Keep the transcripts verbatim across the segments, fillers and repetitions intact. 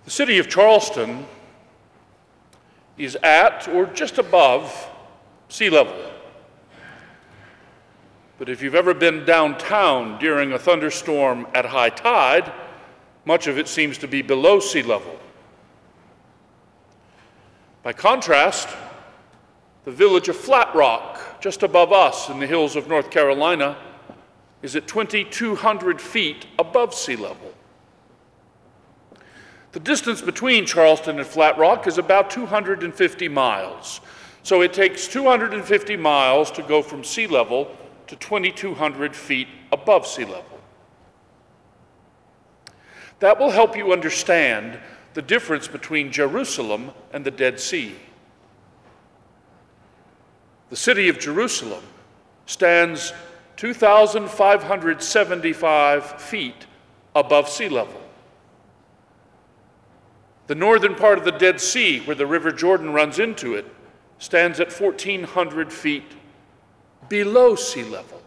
The city of Charleston is at or just above sea level. But if you've ever been downtown during a thunderstorm at high tide, much of it seems to be below sea level. By contrast, the village of Flat Rock, just above us in the hills of North Carolina, is at twenty-two hundred feet above sea level. The distance between Charleston and Flat Rock is about two hundred fifty miles. So it takes two hundred fifty miles to go from sea level to twenty-two hundred feet above sea level. That will help you understand the difference between Jerusalem and the Dead Sea. The city of Jerusalem stands two thousand five hundred seventy-five feet above sea level. The northern part of the Dead Sea, where the River Jordan runs into it, stands at fourteen hundred feet below sea level.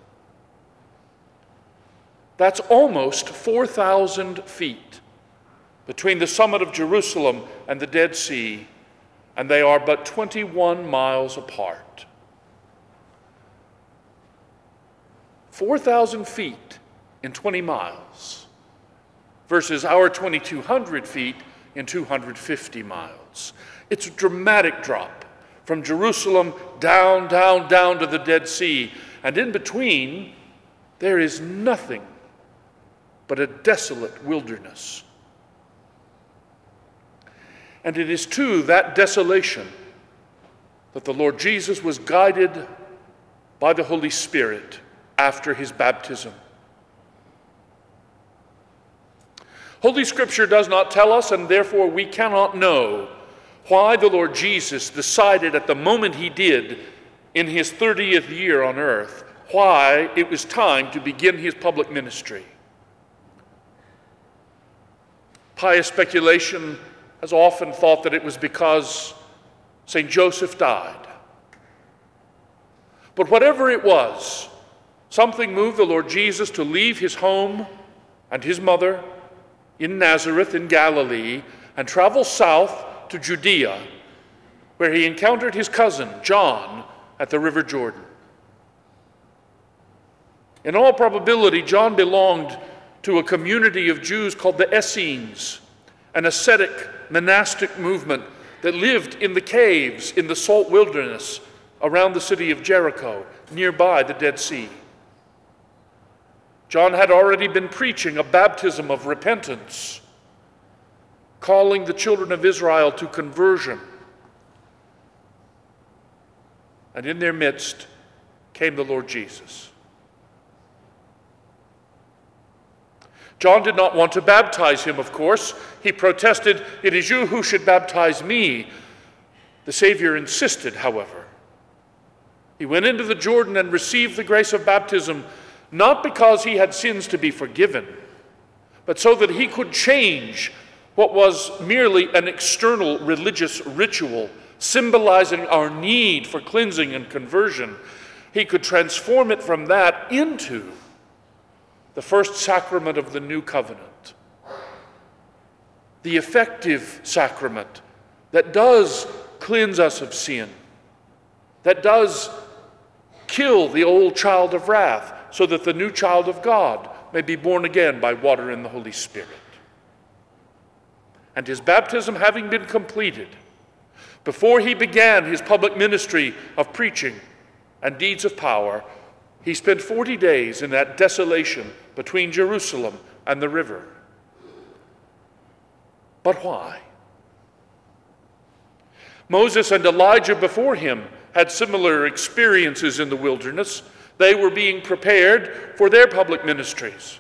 That's almost four thousand feet between the summit of Jerusalem and the Dead Sea, and they are but twenty-one miles apart. four thousand feet in twenty miles versus our twenty-two hundred feet in two hundred fifty miles. It's a dramatic drop from Jerusalem down, down, down to the Dead Sea. And in between, there is nothing but a desolate wilderness. And it is to that desolation that the Lord Jesus was guided by the Holy Spirit after his baptism. Holy Scripture does not tell us, and therefore we cannot know, why the Lord Jesus decided at the moment he did in his thirtieth year on earth, why it was time to begin his public ministry. Pious speculation has often thought that it was because Saint Joseph died. But whatever it was, something moved the Lord Jesus to leave his home and his mother in Nazareth in Galilee and travel south to Judea, where he encountered his cousin John at the River Jordan. In all probability, John belonged to a community of Jews called the Essenes, an ascetic monastic movement that lived in the caves in the salt wilderness around the city of Jericho, nearby the Dead Sea. John had already been preaching a baptism of repentance, calling the children of Israel to conversion. And in their midst came the Lord Jesus. John did not want to baptize him, of course. He protested, "It is you who should baptize me." The Savior insisted, however. He went into the Jordan and received the grace of baptism, not because he had sins to be forgiven, but so that he could change what was merely an external religious ritual, symbolizing our need for cleansing and conversion. He could transform it from that into the first sacrament of the new covenant, the effective sacrament that does cleanse us of sin, that does kill the old child of wrath, so that the new child of God may be born again by water and the Holy Spirit. And his baptism having been completed, before he began his public ministry of preaching and deeds of power, he spent forty days in that desolation between Jerusalem and the river. But why? Moses and Elijah before him had similar experiences in the wilderness. They were being prepared for their public ministries.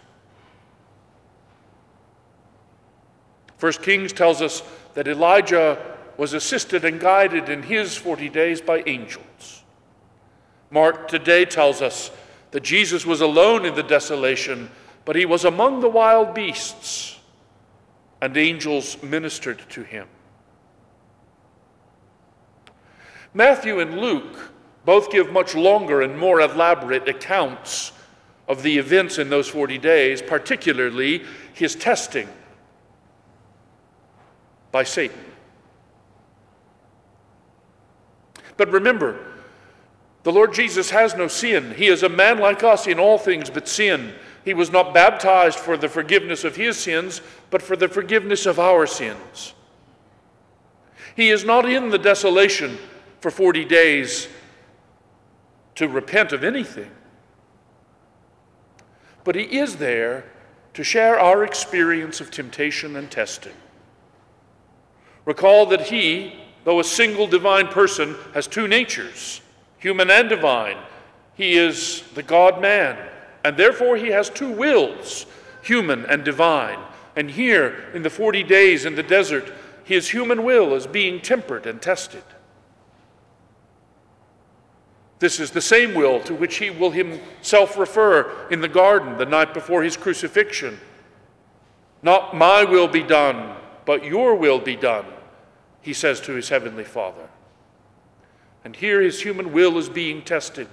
First Kings tells us that Elijah was assisted and guided in his forty days by angels. Mark today tells us that Jesus was alone in the desolation, but he was among the wild beasts, and angels ministered to him. Matthew and Luke both give much longer and more elaborate accounts of the events in those forty days, particularly his testing. by Satan. But remember, the Lord Jesus has no sin. He is a man like us in all things but sin. He was not baptized for the forgiveness of his sins, but for the forgiveness of our sins. He is not in the desolation for forty days to repent of anything, but he is there to share our experience of temptation and testing. Recall that he, though a single divine person, has two natures, human and divine. He is the God-man, and therefore he has two wills, human and divine. And here, in the forty days in the desert, his human will is being tempered and tested. This is the same will to which he will himself refer in the garden the night before his crucifixion. Not my will be done, but your will be done, he says to his heavenly Father. And here his human will is being tested.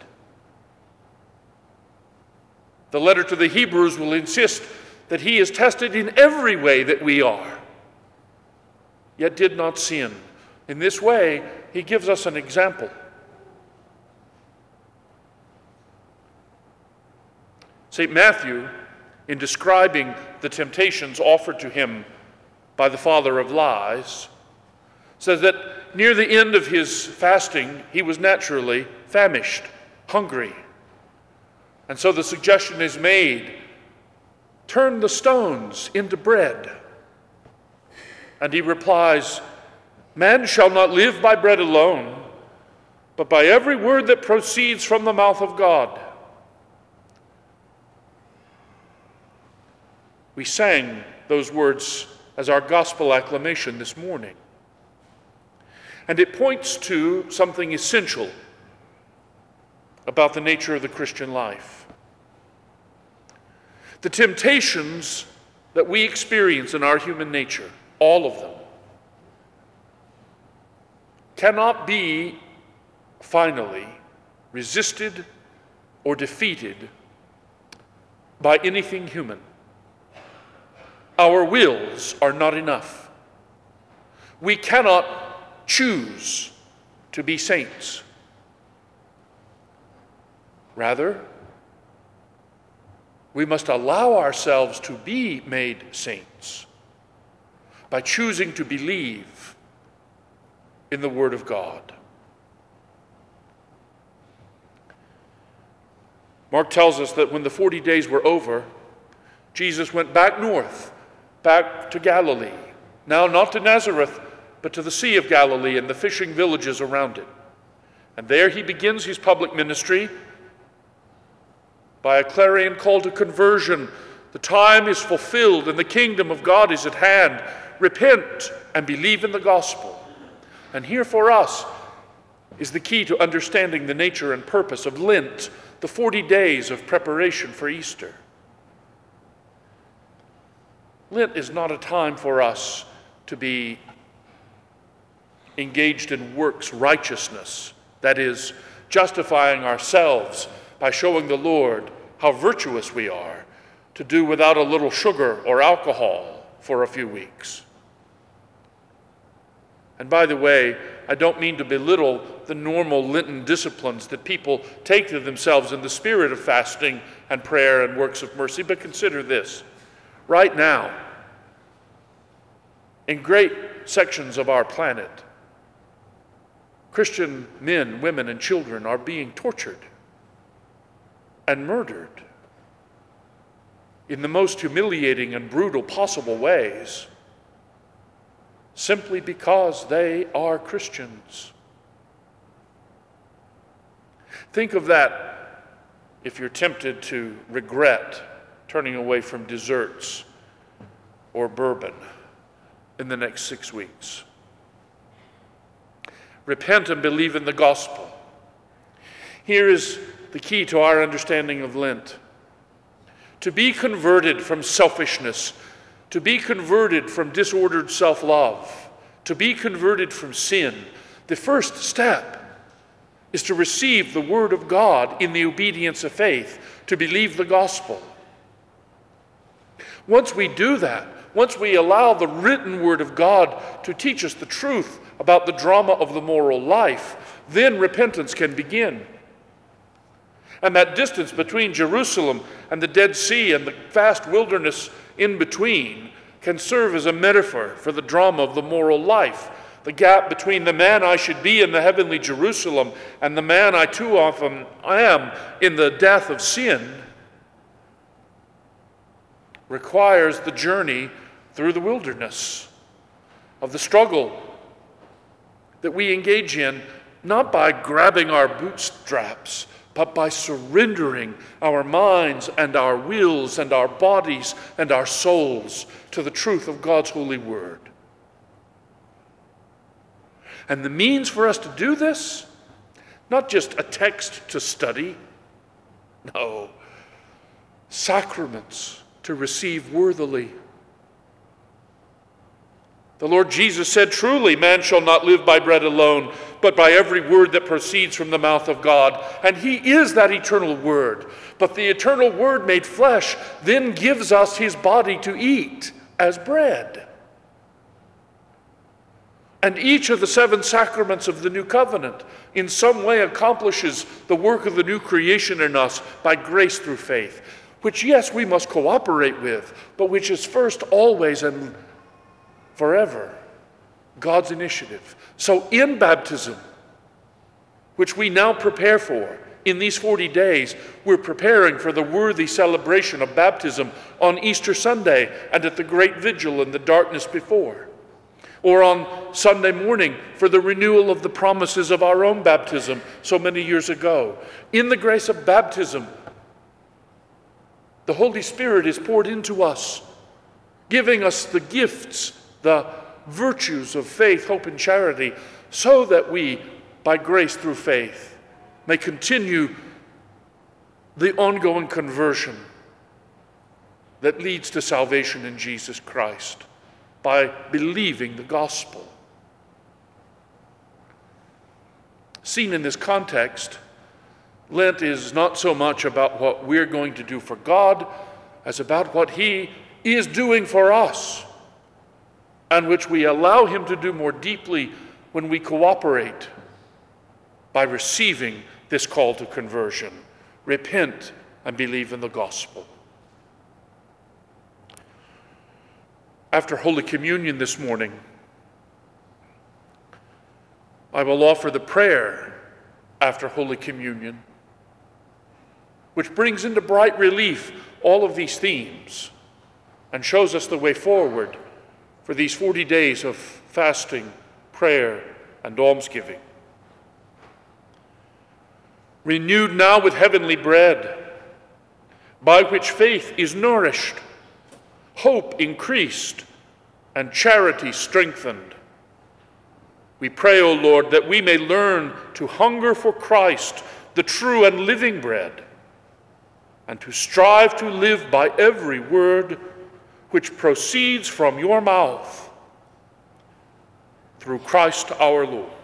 The letter to the Hebrews will insist that he is tested in every way that we are, yet did not sin. In this way, he gives us an example. Saint Matthew, in describing the temptations offered to him by the father of lies, says that near the end of his fasting, he was naturally famished, hungry. And so the suggestion is made, turn the stones into bread. And he replies, man shall not live by bread alone, but by every word that proceeds from the mouth of God. We sang those words as our gospel acclamation this morning. And it points to something essential about the nature of the Christian life. The temptations that we experience in our human nature, all of them, cannot be finally resisted or defeated by anything human. Our wills are not enough. We cannot choose to be saints. Rather, we must allow ourselves to be made saints by choosing to believe in the Word of God. Mark tells us that when the forty days were over, Jesus went back north, back to Galilee. Now not to Nazareth, but to the Sea of Galilee and the fishing villages around it. And there he begins his public ministry by a clarion call to conversion. The time is fulfilled and the kingdom of God is at hand. Repent and believe in the gospel. And here for us is the key to understanding the nature and purpose of Lent, the forty days of preparation for Easter. Lent is not a time for us to be engaged in works righteousness, that is, justifying ourselves by showing the Lord how virtuous we are, to do without a little sugar or alcohol for a few weeks. And by the way, I don't mean to belittle the normal Lenten disciplines that people take to themselves in the spirit of fasting and prayer and works of mercy, but consider this. Right now, in great sections of our planet, Christian men, women, and children are being tortured and murdered in the most humiliating and brutal possible ways simply because they are Christians. Think of that if you're tempted to regret turning away from desserts or bourbon in the next six weeks. Repent and believe in the gospel. Here is the key to our understanding of Lent. To be converted from selfishness, to be converted from disordered self-love, to be converted from sin, the first step is to receive the Word of God in the obedience of faith, to believe the gospel. Once we do that, once we allow the written word of God to teach us the truth about the drama of the moral life, then repentance can begin. And that distance between Jerusalem and the Dead Sea and the vast wilderness in between can serve as a metaphor for the drama of the moral life. The gap between the man I should be in the heavenly Jerusalem and the man I too often am in the death of sin requires the journey through the wilderness of the struggle that we engage in, not by grabbing our bootstraps, but by surrendering our minds and our wills and our bodies and our souls to the truth of God's holy word. And the means for us to do this, not just a text to study, no, sacraments to receive worthily. The Lord Jesus said, "Truly, man shall not live by bread alone, but by every word that proceeds from the mouth of God." And he is that eternal word. But the eternal word made flesh then gives us his body to eat as bread. And each of the seven sacraments of the new covenant in some way accomplishes the work of the new creation in us by grace through faith, which, yes, we must cooperate with, but which is first, always, and forever God's initiative. So in baptism, which we now prepare for in these forty days, we're preparing for the worthy celebration of baptism on Easter Sunday and at the great vigil in the darkness before, or on Sunday morning for the renewal of the promises of our own baptism so many years ago. In the grace of baptism, the Holy Spirit is poured into us, giving us the gifts, the virtues of faith, hope, and charity, so that we, by grace through faith, may continue the ongoing conversion that leads to salvation in Jesus Christ by believing the gospel. Seen in this context, Lent is not so much about what we're going to do for God as about what he is doing for us, and which we allow him to do more deeply when we cooperate by receiving this call to conversion. Repent and believe in the gospel. After Holy Communion this morning, I will offer the prayer after Holy Communion, which brings into bright relief all of these themes and shows us the way forward for these forty days of fasting, prayer, and almsgiving. Renewed now with heavenly bread, by which faith is nourished, hope increased, and charity strengthened, we pray, O Lord, that we may learn to hunger for Christ, the true and living bread, and to strive to live by every word which proceeds from your mouth, through Christ our Lord.